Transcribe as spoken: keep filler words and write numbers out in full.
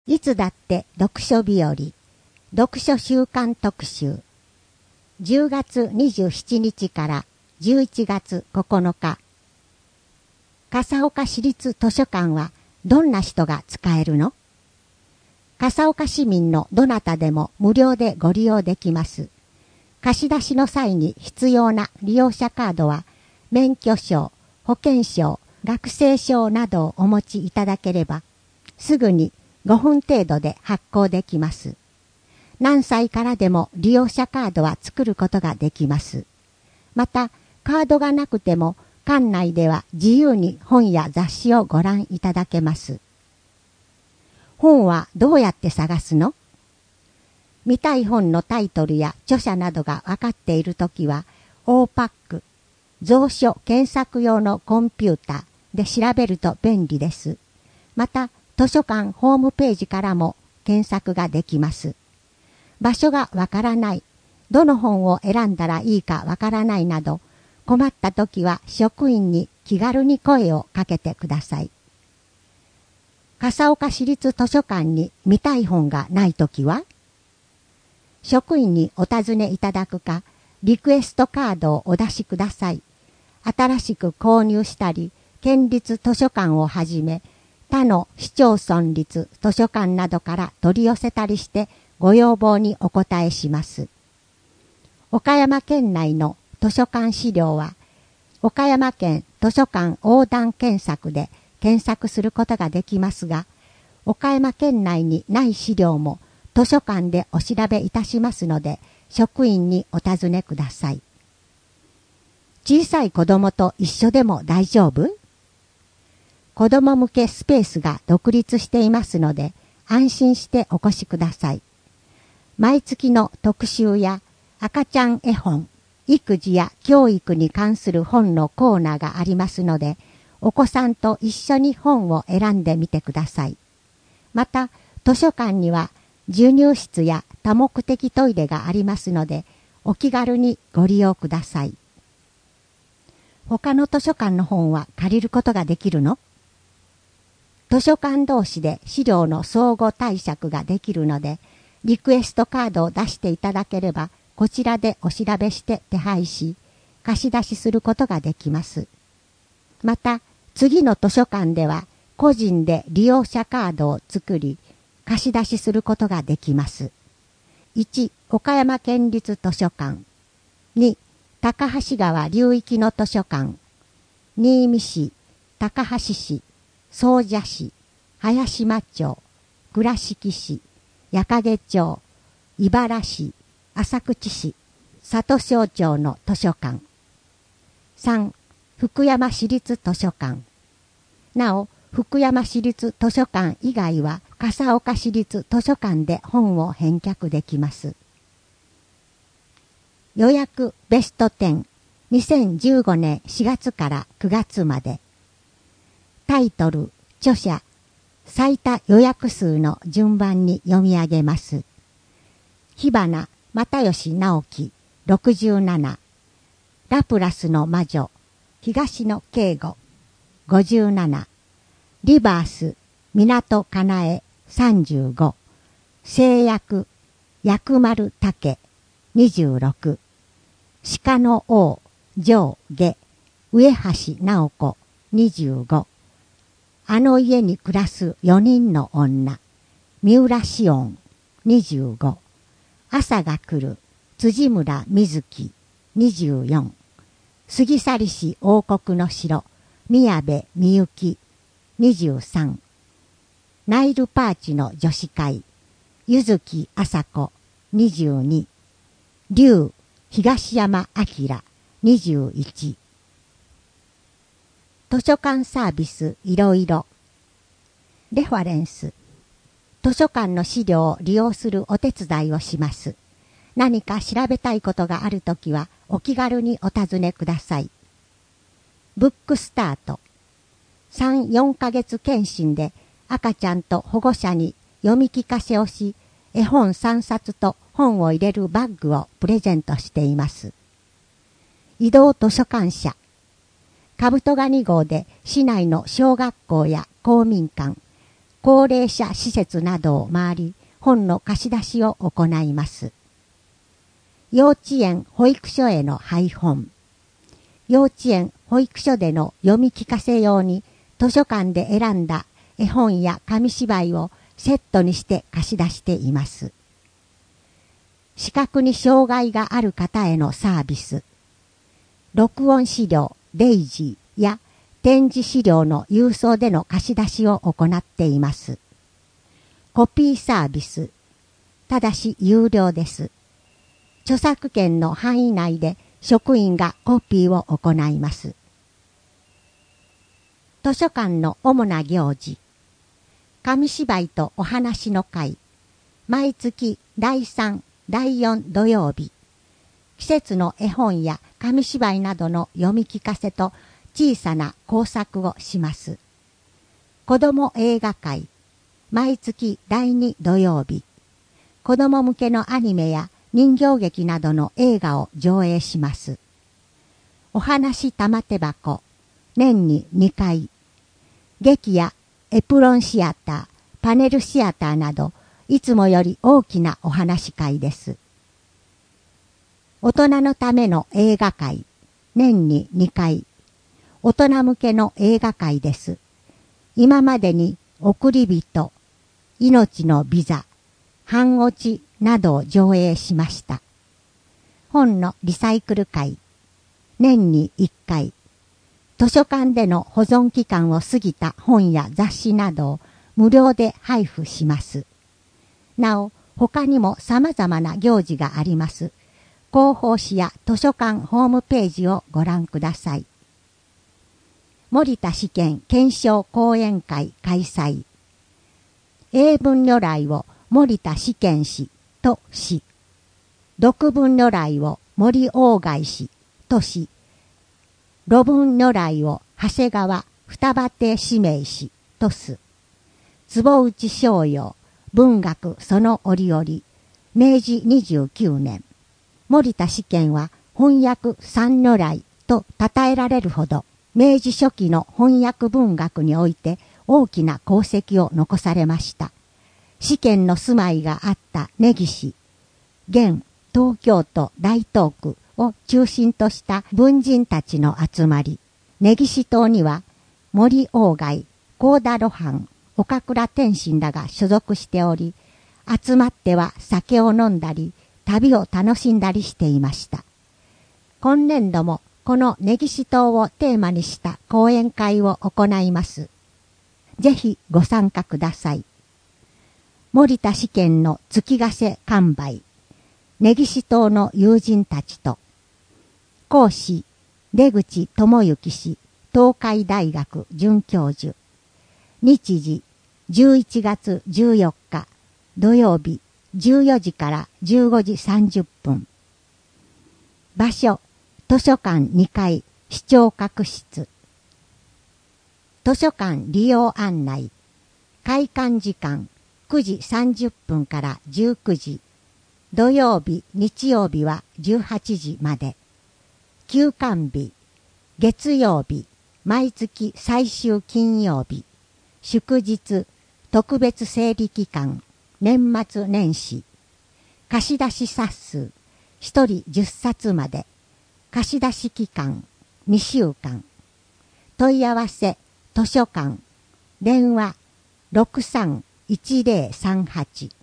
いつだって読書日和、読書週間特集。じゅうがつにじゅうしちにちからじゅういちがつここのか。笠岡市立図書館はどんな人が使えるの？笠岡市民のどなたでも無料でご利用できます。貸し出しの際に必要な利用者カードは、免許証、保険証、学生証などをお持ちいただければ、すぐにごふん程度で発行できます。何歳からでも利用者カードは作ることができます。また、カードがなくても、館内では自由に本や雑誌をご覧いただけます。本はどうやって探すの？見たい本のタイトルや著者などが分かっているときは、オーパック、蔵書検索用のコンピューターで調べると便利です。また、図書館ホームページからも検索ができます。場所がわからない、どの本を選んだらいいかわからないなど、困ったときは職員に気軽に声をかけてください。笠岡市立図書館に見たい本がないときは、職員にお尋ねいただくか、リクエストカードをお出しください。新しく購入したり、県立図書館をはじめ、他の市町村立図書館などから取り寄せたりしてご要望にお答えします。岡山県内の図書館資料は、岡山県図書館横断検索で検索することができますが、岡山県内にない資料も図書館でお調べいたしますので、職員にお尋ねください。小さい子供と一緒でも大丈夫？子供向けスペースが独立していますので、安心してお越しください。毎月の特集や赤ちゃん絵本、育児や教育に関する本のコーナーがありますので、お子さんと一緒に本を選んでみてください。また、図書館には授乳室や多目的トイレがありますので、お気軽にご利用ください。他の図書館の本は借りることができるの？図書館同士で資料の相互貸借ができるので、リクエストカードを出していただければ、こちらでお調べして手配し、貸し出しすることができます。また、次の図書館では、個人で利用者カードを作り、貸し出しすることができます。いち. 岡山県立図書館。に. 高梁川流域の図書館。新見市、高梁市、総社市、林間町、倉敷市、矢掛町、井原市、浅口市、里庄町の図書館。さん. 福山市立図書館。なお、福山市立図書館以外は笠岡市立図書館で本を返却できます。予約ベストじゅう、にせんじゅうごねんしがつからくがつまで。タイトル、著者、最多予約数の順番に読み上げます。火花又吉直樹、ろくじゅうなな。ラプラスの魔女、東野圭吾、ごじゅうなな。リバース、港かなえ、さんじゅうご。製薬、薬丸武、にじゅうろく。鹿の王、上下、上橋直子、にじゅうご。あの家に暮らすよにんの女、三浦紫音、にじゅうご。朝が来る、辻村瑞希、にじゅうよん。過ぎ去りし王国の城、宮部みゆき、にじゅうさん。ナイルパーチの女子会、柚木麻子、にじゅうに。龍、東山明、にじゅういち。図書館サービスいろいろ。レファレンス。図書館の資料を利用するお手伝いをします。何か調べたいことがあるときはお気軽にお尋ねください。ブックスタート。さん、よんかげつ検診で赤ちゃんと保護者に読み聞かせをし、絵本さんさつと本を入れるバッグをプレゼントしています。移動図書館車。カブトガニ号で市内の小学校や公民館、 高齢者施設などを回り、本の貸し出しを行います。幼稚園・保育所への配本。幼稚園・保育所での読み聞かせ用に図書館で選んだ絵本や紙芝居をセットにして貸し出しています。視覚に障害がある方へのサービス。録音資料、デイジーや展示資料の郵送での貸し出しを行っています。コピーサービス。ただし有料です。著作権の範囲内で職員がコピーを行います。図書館の主な行事。紙芝居とお話の会。毎月だいさん、だいよん土曜日。季節の絵本や紙芝居などの読み聞かせと小さな工作をします。子ども映画会。毎月だいに土曜日。子ども向けのアニメや人形劇などの映画を上映します。お話玉手箱。年ににかい。劇やエプロンシアター、パネルシアターなど、いつもより大きなお話会です。大人のための映画会。年ににかい。大人向けの映画会です。今までに送り人、命のビザ、半落ちなどを上映しました。本のリサイクル会。年にいっかい。図書館での保存期間を過ぎた本や雑誌などを無料で配布します。なお、他にも様々な行事があります。広報誌や図書館ホームページをご覧ください。森田試験検証講演会開催。英文如来を森田試験氏とし、読文如来を森鴎外氏とし、路文如来を長谷川二葉亭指名氏とす。坪内逍遙、文学その折々、めいじにじゅうきゅうねん。森田試験は翻訳三如来と称えられるほど、明治初期の翻訳文学において大きな功績を残されました。試験の住まいがあった根岸、現東京都大東区を中心とした文人たちの集まり、根岸島には森鴎外、幸田露伴、岡倉天心らが所属しており、集まっては酒を飲んだり、旅を楽しんだりしていました。今年度もこの根岸島をテーマにした講演会を行います。ぜひご参加ください。森田試験の月ヶ瀬完売。根岸島の友人たちと、講師、出口智之氏、東海大学准教授。日時、じゅういちがつじゅうよっか、土曜日、じゅうよじからじゅうごじさんじゅっぷん。場所、図書館にかい、視聴覚室。図書館利用案内。開館時間、くじさんじゅっぷんからじゅうくじ。土曜日、日曜日はじゅうはちじまで。休館日、月曜日、毎月最終金曜日。祝日、特別整理期間、年末年始。貸し出し冊数、ひとりじゅっさつまで。貸し出し期間、にしゅうかん。問い合わせ、図書館。電話、ろくさんいちぜろさんはち。